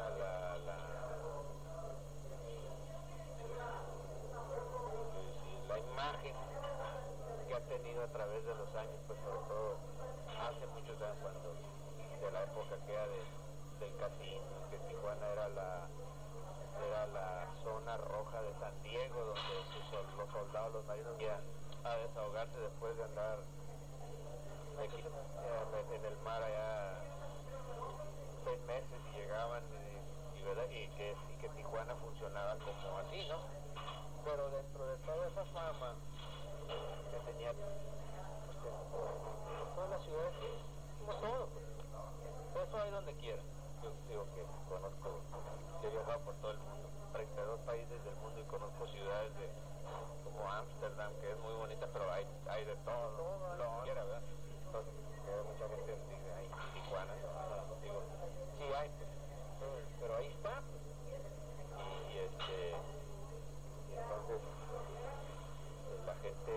la imagen que ha tenido a través de los años, pues sobre todo hace muchos años, cuando de la época que era del casino, que Tijuana era la zona roja de San Diego, donde los soldados, los marinos iban a desahogarse después de andar en el mar allá 6 meses y llegaban y que Tijuana funcionaba como así, ¿no? Pero dentro de toda esa fama que tenía, pues, todas las ciudades, como todo, pues, eso hay donde quiera. Yo digo que conozco, yo he viajado por todo el mundo, 32 países del mundo, y conozco ciudades como Ámsterdam, que es muy bonita, pero hay de todo, lo quiera, ¿verdad? Entonces, que mucha gente dice, ay, Tijuana, digo, sí hay, pues, pero ahí está, y entonces la gente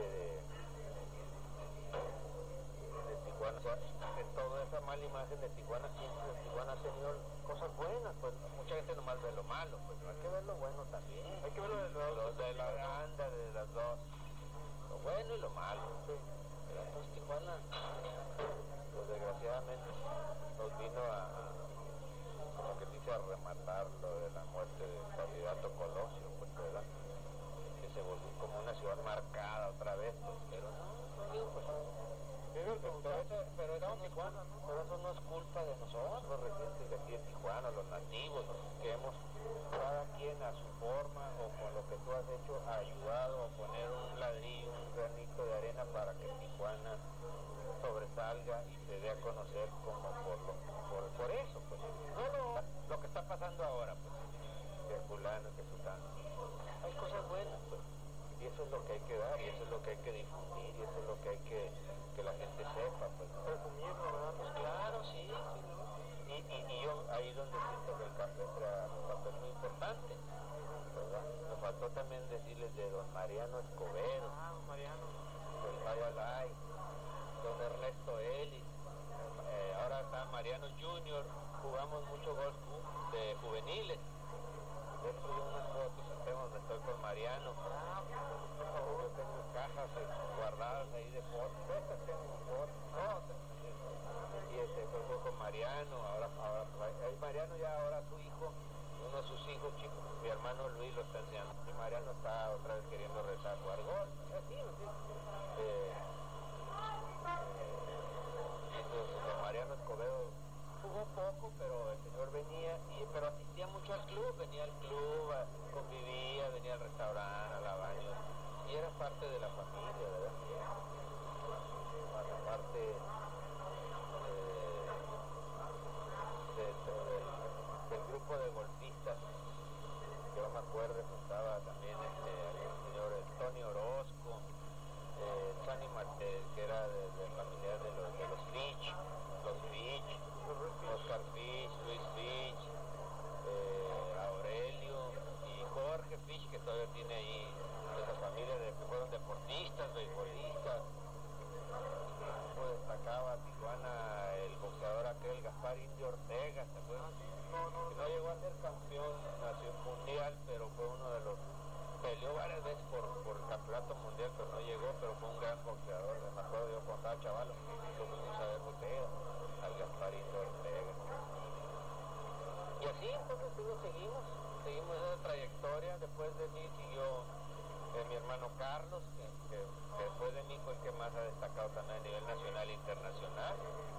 de Tijuana, o sea, de toda esa mala imagen de Tijuana, siempre Tijuana ha tenido cosas buenas, pues mucha gente nomás ve lo malo, pues hay que ver lo bueno también, hay que ver lo de la banda, de las dos, lo bueno y lo malo, sí. Pero entonces Tijuana, pues desgraciadamente nos vino como que dice, a rematar lo de la muerte del candidato Colosio, pues, ¿verdad? Que se volvió como una ciudad marcada otra vez, pues, pero no, digo, pues, pero eso no es culpa de nosotros, los residentes de aquí de Tijuana, los nativos, que hemos, cada quien a su forma o con lo que tú has hecho, ha ayudado a poner un ladrillo, un granito de arena para que Tijuana sobresalga y se dé a conocer como por eso, pues, no lo que está pasando ahora, pues, que fulano, que sultano. Hay cosas buenas, pues, y eso es lo que hay que dar, y eso es lo que hay que difundir, y eso es lo que hay que la gente sepa, pues, ¿no? Presumirlo, ¿verdad? Pues claro, sí, ¿no? Y yo ahí donde siento que el café trae un papel muy importante, faltó también decirles de don Mariano Escobedo. Don Mariano. Del Mayalay, don Ernesto Ellis, ahora está Mariano Junior, jugamos mucho golf de juveniles. De hecho yo unas fotos tengo donde estoy con Mariano. Yo tengo cajas guardadas ahí de fotos, estas tengo fotos, y fue con Mariano, ahora Mariano ya ahora su hijo, uno de sus hijos chicos, mi hermano Luis lo está enseñando, y Mariano está otra vez queriendo rezar, jugar golf, así, entonces don Mariano Escobedo jugó poco, pero el señor venía, pero asistía mucho al club, venía al club, convivía, venía al restaurante, a la baño, y era parte de la familia, ¿verdad? Parte del grupo de golfistas, que yo me acuerdo que estaba también el señor Tony Orozco, Sonny Martel, que era de familiar de los Fitch, Oscar Fitch, Luis Fitch, Aurelio y Jorge Fitch, que todavía tiene ahí esa familia que fueron deportistas, beisbolistas. Destacaba Tijuana el boxeador aquel Gaspar Indio Ortega, ¿te acuerdas? Que no llegó a ser campeón mundial, pero fue uno de los, peleó varias veces por el campeonato mundial, pero no llegó, pero fue un gran boxeador. Me acuerdo yo cuando estaba chaval, lo fuimos a ver boxeo al Gaspar Indio Ortega. Y así entonces seguimos esa trayectoria. Después de mí siguió mi hermano Carlos, que después de mí fue el que más ha destacado también a nivel nacional e internacional.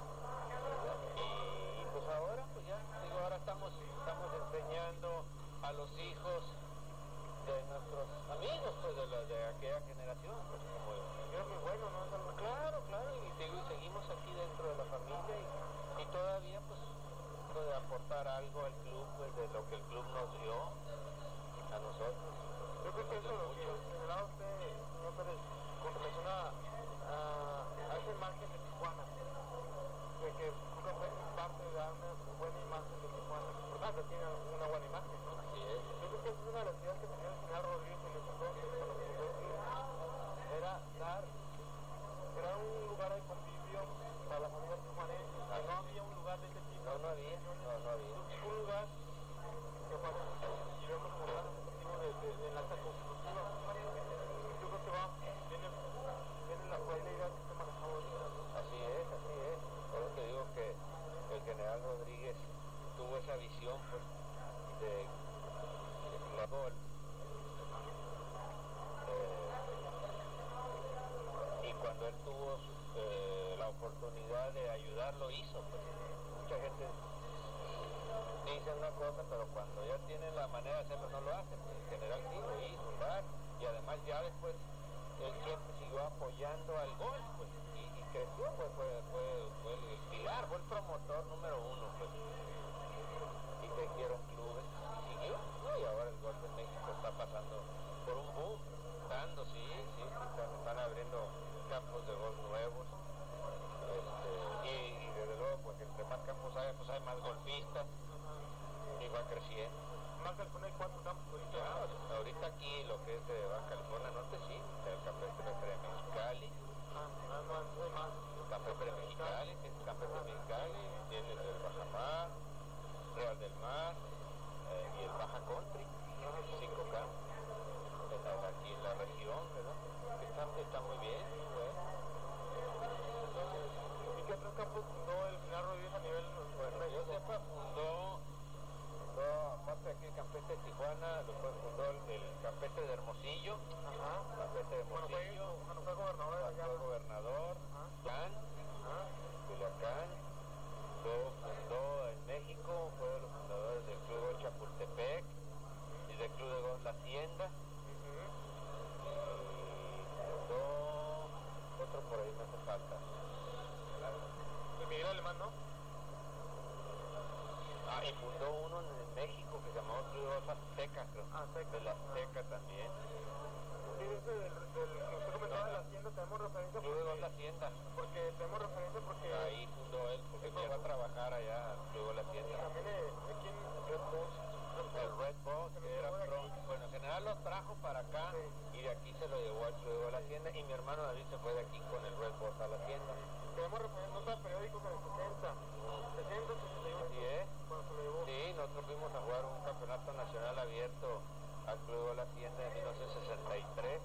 Y pues ahora, pues ya, digo, ahora estamos enseñando a los hijos de nuestros amigos, pues de aquella generación, pues como es muy bueno, ¿no? Claro, y seguimos aquí dentro de la familia y todavía pues de aportar algo al club, pues de lo que el club nos dio a nosotros. Yo creo que eso lo que generaba usted, señor Pérez, con relación a esa imagen de Tijuana, de que nunca fue parte de dar una buena imagen de Tijuana, por tanto tiene una buena imagen, ¿no? Así es. Yo creo que esa es una de las ideas que tenía el general Rodríguez en ese entonces, cuando fundó el club, era un lugar de convivio para la familia tijuanense, que no había un lugar de ese tipo. No había. Un lugar que bueno, y vemos como gran objetivo de la alta constructiva. Yo creo que viene la buena idea que se manejaba ahorita, ¿no? Así es. Por eso te digo que el general Rodríguez tuvo esa visión, pues, de la gol. Y cuando él tuvo la oportunidad de ayudar, lo hizo, pues. Mucha gente dice una cosa, pero cuando ya tienen la manera de hacerlo no lo hacen. El general sí lo hizo, ¿verdad? Y además ya después él siempre siguió apoyando al gol, pues, y creció, pues fue el pilar, fue el promotor número uno, pues. Y crecieron clubes, y siguió, ¿no? Y ahora el golf en México está pasando por un boom, sí, están abriendo campos de golf nuevos. Y desde luego, pues entre más campos haya, pues hay más golfistas y va creciendo. Baja California hay 4 campos ahorita. Ya, ahorita aquí lo que es de Baja California Norte, sí, el Campestre de Mexicali. No hay más. Campestre de Mexicali, tienes el Bajamar, Real del Mar y el Baja Country, 5 campos aquí en la región, ¿verdad? Está muy bien, bueno. ¿Y qué otros campos fundó el general Rodríguez a nivel? Bueno, yo sepa, fundó aparte aquí el Campestre de Tijuana, después fundó el Campestre de Hermosillo. Campestre de Hermosillo. Cuando fue gobernador de allá. Fue gobernador, Culiacán. Luego fundó en México, fue de los fundadores del Club de Chapultepec y del Club de Golf La Hacienda. Y fundó otro por ahí, me hace falta. De Miguel Alemán, ¿no? Y fundó uno en México que se llamaba Club de Golf Azteca, creo. Azteca. De la Azteca también. Sí, ese del que usted comentaba de la Hacienda, tenemos referencia. Club de Golf La Hacienda. Porque tenemos referencia porque... Ahí fundó él, porque llegó a trabajar allá al Club de La Hacienda. También aquí en Red Box. El Red Box, que era pro. Bueno, en general general lo trajo para acá y de aquí se lo llevó al Club de la Hacienda y mi hermano David se fue de aquí con el Red Bull a la Hacienda. Queremos reponer notas periódicos en el 60, 61. Así es. Cuando se lo llevó. Sí, nosotros fuimos a jugar un campeonato nacional abierto al Club de la Hacienda en 1963.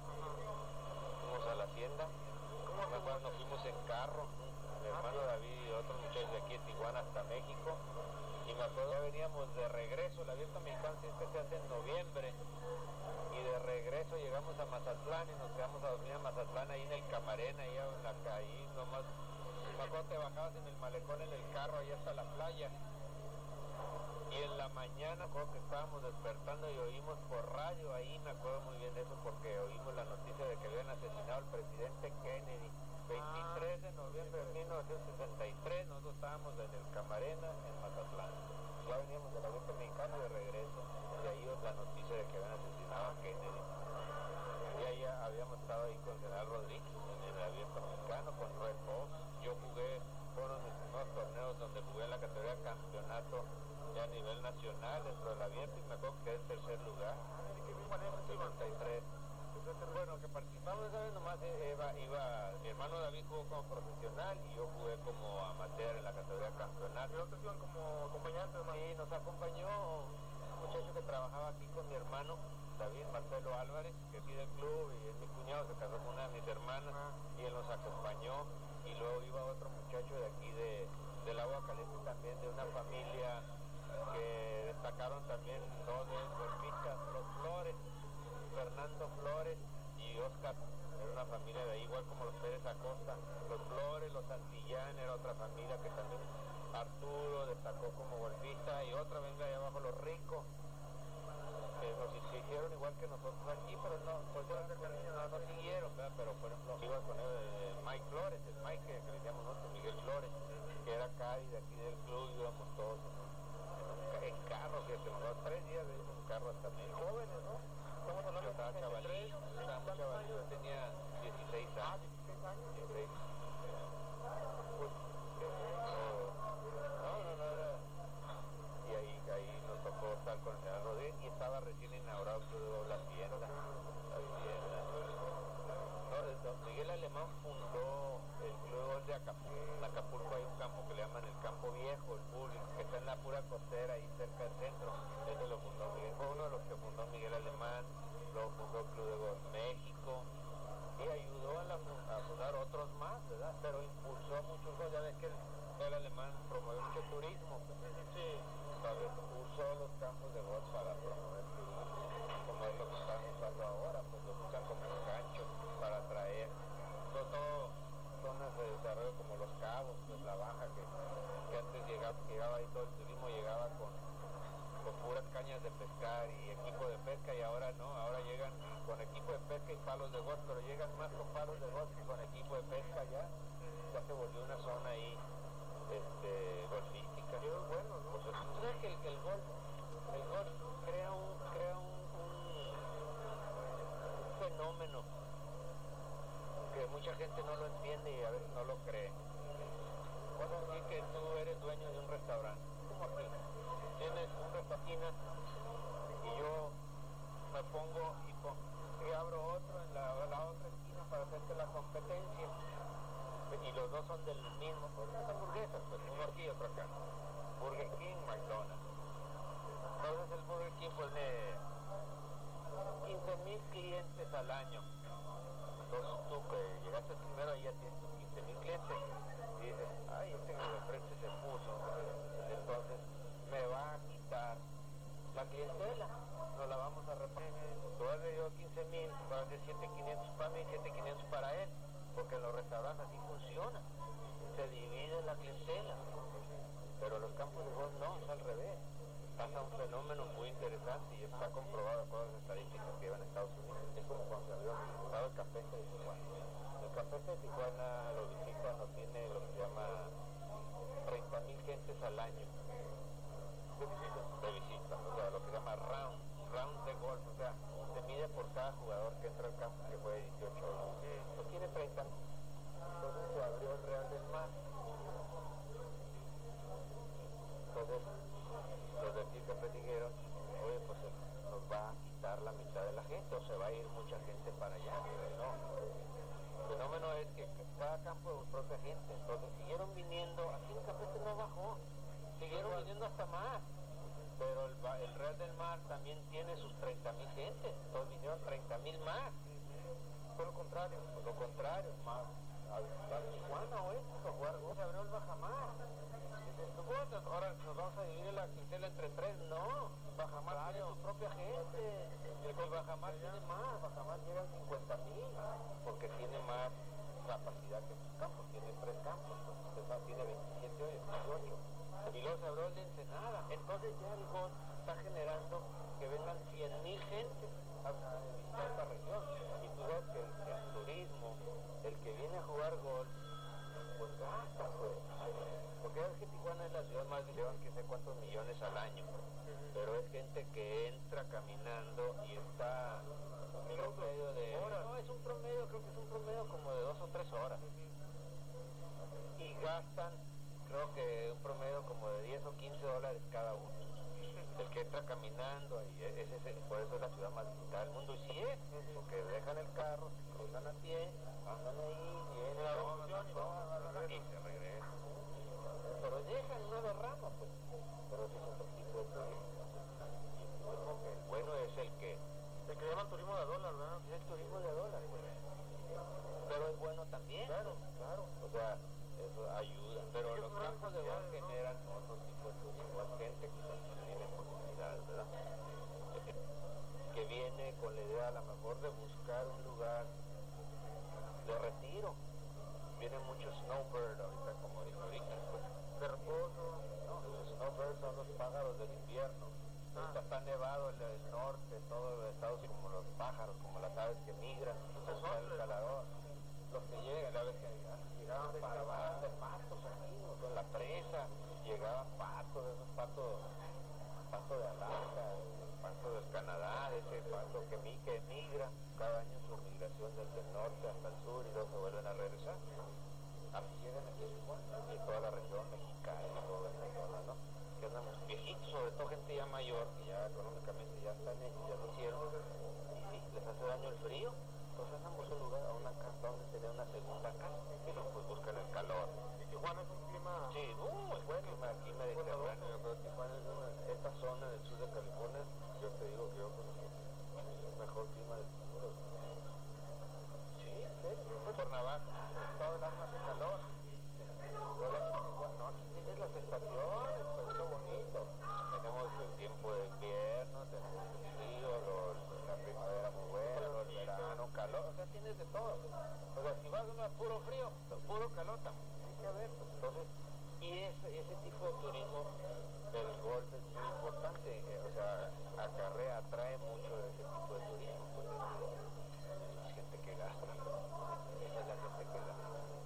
Fuimos a la Hacienda. Nos fuimos en carro, mi hermano David y otros muchachos de aquí de Tijuana hasta México. Y me acuerdo que veníamos de regreso, el abierto mexicano siempre se hace en noviembre. Y de regreso llegamos a Mazatlán y nos quedamos a dormir en Mazatlán, ahí en el Camarena, ahí en la calle, nomás. Me acuerdo que te bajabas en el malecón en el carro, ahí hasta la playa. Y en la mañana, que estábamos despertando y oímos por radio, ahí me acuerdo muy bien de eso porque oímos la noticia de que habían asesinado al presidente Kennedy. 23 de noviembre de 1963, nosotros estábamos en el Camarena, en Mazatlán. Ya veníamos del abierto mexicano de regreso, y ahí la noticia de que habían asesinado a Kennedy. Y ahí habíamos estado ahí con General Rodríguez, en el abierto mexicano, con Red Bull. Yo jugué, fueron mis primeros torneos donde jugué en la categoría campeonato ya a nivel nacional dentro del abierto y me acuerdo que quedé en tercer lugar. ¿Qué 93. Bueno, que participamos esa vez nomás iba, mi hermano David jugó como profesional y yo jugué como amateur en la categoría campeonato. ¿Y otros iban como acompañantes? Sí, nos acompañó un muchacho que trabajaba aquí con mi hermano David, Marcelo Álvarez, que es del club y es mi cuñado, se casó con una de mis hermanas y él nos acompañó. Y luego iba otro muchacho de aquí del Agua Caliente también, de una familia que destacaron también dos de golfistas, los Flores, Fernando Flores y Oscar, era una familia de ahí, igual como los Pérez Acosta, los Flores, los Santillán, era otra familia que también, Arturo destacó como golfista y otra, venga ahí abajo, los Ricos, que nos hicieron igual que nosotros aquí, pero no, pues no siguieron, ¿verdad? Pero por ejemplo, iba con Mike Flores, el Mike que le decíamos nosotros, Miguel Flores, que era acá y de aquí del club íbamos todos en carro, que se nos 3 días de un carro hasta México. Jóvenes, ¿no? Estamos hablando de estaba chavalillo, yo tenía 16 años. 16 años. 16. Pues, no, era... Y ahí nos tocó estar con el General Rodríguez y estaba recién inaugurado el Club de la Hacienda. Don Miguel Alemán fundó el Club de Acapulco. En Acapulco hay un campo que le llaman el Campo Viejo, el público, que está en la pura costera, ahí cerca del centro. Ese lo fundó Miguel, fue uno de los que fundó Miguel Alemán, luego fundó el Club de Golf México y ayudó a fundar otros más, ¿verdad? Pero impulsó muchos, ya ves que el alemán promovió mucho turismo. Sí, ¿sabes? Usó los campos de golf para promover turismo, como es lo que están usando ahora, pues lo usan como un gancho para atraer todo zonas de desarrollo como Los Cabos, pues la Baja, que antes llegaba ahí todo el turismo, llegaba con puras cañas de pescar y equipo de pesca, y ahora no, ahora llegan con equipo de pesca y palos de golf, pero llegan más con palos de golf que con equipo de pesca. Ya se volvió una zona ahí golfística. Y es bueno, ¿no? Pues, ¿sabes que el golf crea un fenómeno que mucha gente no lo entiende y a veces no lo cree? Vamos a decir que tú eres dueño de un restaurante, como aquí, tienes un restaurante y yo me pongo y abro otro en la otra esquina para hacerte la competencia, y los dos son del mismo, pues las hamburguesas, pues uno aquí y otro acá, Burger King, McDonald's. Entonces el Burger King pone 15,000 clientes al año. Entonces tú que llegaste primero, ahí ya tienes 15,000 clientes y dices, ay, este que de frente se puso, entonces me va a quitar la clientela, nos la vamos a repartir. Tú has vendido 15,000, vas a hacer 7,500 para mí, 7,500 para él, porque en los restaurantes así funciona, se divide la clientela, pero los campos de golf no, es al revés. Pasa un fenómeno muy interesante y está comprobado con las estadísticas que llevan Estados Unidos. Es como cuando se había visitado el Campestre de Tijuana. El Campestre de Tijuana lo visitan o tiene lo que se llama 30,000 gentes al año de visita, o sea, lo que se llama round de golf, o sea, se mide por cada jugador que entra al campo, que fue 18 horas. Pues tiene 30. Entonces se abrió el Real del Mar. Entonces los de aquí que dijeron, oye, pues nos va a quitar la mitad es que cada campo de propia gente, entonces siguieron viniendo, aquí en Campeche no bajó, siguieron viniendo hasta más, pero el Real del Mar también tiene sus 30,000 gentes, entonces vinieron 30,000 más. Fue lo contrario, más a Tijuana o esto, a jugar, se abrió el Bajamar. Dices, ahora nos vamos a dividir la quintela entre tres, no, Bajamar tiene su propia gente, el Bajamar tiene más, Bajamar llega a 50,000, porque tiene más capacidad que sus campos, tiene 3 campos, entonces tiene 27 o 18, y luego se abrió el de Ensenada, entonces ya el golf está generando que vengan 100,000 gente a visitar esta región, y tú ves que el turismo, el que viene a jugar golf, pues gasta, pues, porque es que Tijuana es la ciudad más llevan que sé cuántos millones al año, pero es gente que entra caminando y está un promedio de horas. No, es un promedio, creo que es un promedio como de 2 o 3 horas. Y gastan, creo que un promedio como de 10 o 15 dólares cada uno. El que entra caminando, y por eso es la ciudad más visitada del mundo, y sí es, porque dejan el carro, se cruzan a pie, andan ahí, vienen a la y se regresan. Pero dejan una derrama, pues, pero ese es otro tipo de turismo. El bueno es el que llaman turismo de dólar, ¿verdad? Es el turismo de dólar, pues. Pero es bueno también. Claro. O sea, eso ayuda. Pero los campos de golf generan otro tipo de turismo. Hay gente que tiene posibilidades, ¿verdad? Que viene con la idea a lo mejor de buscar un lugar de retiro. Vienen muchos snowbird ahorita, como dijo Víctor, pues, de reposo. No, los snowbirds son los pájaros del invierno. Ahorita está nevado el norte, todo el estado, como los pájaros, como las aves que migran, el calador. Los que llegan, la vez que llegaban para de patos aquí, con la presa, llegaban patos, esos pato de Alaska, pato del Canadá, ese pato que migra cada año su migración desde el norte hasta el sur y luego se vuelven a regresar. Así llegan aquí a Tijuana y toda la región mexicana y toda esa zona, ¿no? Que andamos viejitos, sobre todo gente ya mayor, que ya económicamente ya están hechos, ya lo hicieron, y sí, les hace daño el frío, entonces andamos a un lugar, a una casa donde tener una segunda casa, y luego pues buscan el calor. Y Tijuana es un clima... Sí, muy bueno, aquí mediterráneo, yo creo que Tijuana es esta zona del sur de California, yo te digo que yo conozco el mejor clima del mundo. Sí, ¿en serio? Cuernavaca, todo el arma de calor. No, aquí tienes las estaciones, pues es lo bonito. Tenemos el tiempo de invierno, tenemos el frío, la primavera muy buena, el verano, calor, o sea, tienes de todo. O sea, si vas a puro frío, puro calor también hay que ver. Pues, entonces, y ese tipo de turismo del golf es muy importante, o sea, atrae mucho de ese tipo de turismo, pues es gente que gasta, esa es la gente que gasta.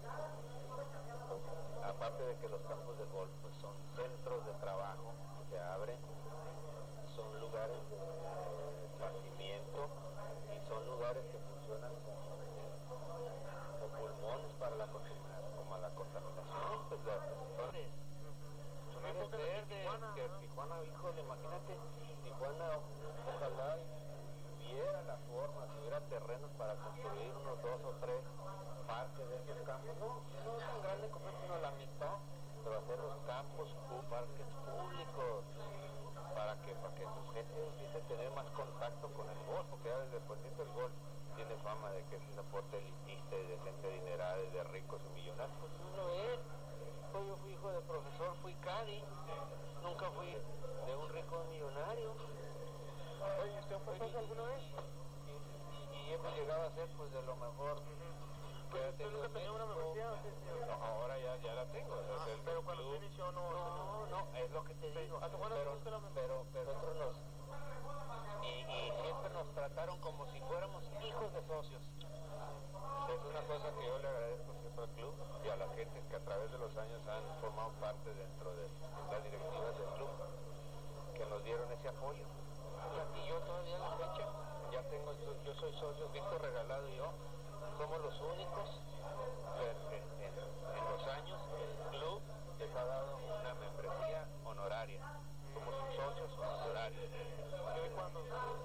Aparte de que los campos de golf pues, son centros de trabajo que se abren, son lugares de esparcimiento y son lugares que funcionan como pulmones para la contaminación, pues son áreas verdes, que Tijuana, híjole, imagínate, Tijuana ojalá viera la forma, tuviera terrenos para construir unos 2 o 3 parques de esos campos, no es tan grande como es sino la mitad, pero hacer los campos, parques públicos, para que su gente empiece a tener más contacto con el golf, porque ya desde por cierto el golf tiene fama de que es un deporte elitista y de gente adinerada y de ricos y millonarios, pues no lo es. Yo fui hijo de profesor, fui caddy, nunca fui de un rico millonario. Oye, ¿usted fue alguna vez? Y hemos llegado a ser pues de lo mejor. ¿Usted nunca tenía una membresía? No, ahora ya la tengo. Pero cuando usted inició no, es lo que te digo. Pero otros y siempre nos trataron como si fuéramos hijos de socios. Es una cosa que yo le agradezco siempre al club y a las gentes que a través de los años han formado parte dentro de las directivas del club, que nos dieron ese apoyo. Y yo todavía a la fecha, yo soy socio, Víctor Regalado y yo, somos los únicos que en los años el club les ha dado una membresía honoraria. Somos socios honorarios.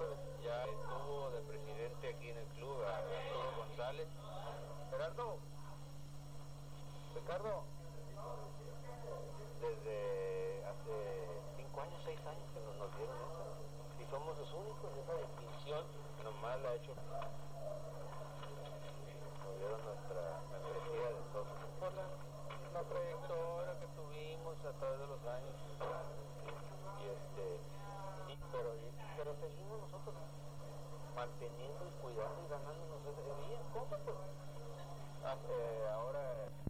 Ya estuvo de presidente aquí en el club Arturo González. Gerardo, Ricardo, desde hace 5 años, 6 años que nos dieron eso. Y somos los únicos de esa distinción, nomás la ha hecho. Nos dieron nuestra membresía de todo. Por la trayectoria que tuvimos a través de los años. Pero seguimos nosotros manteniendo y cuidando y ganándonos ese bien. ¿Cómo? Pues, ahora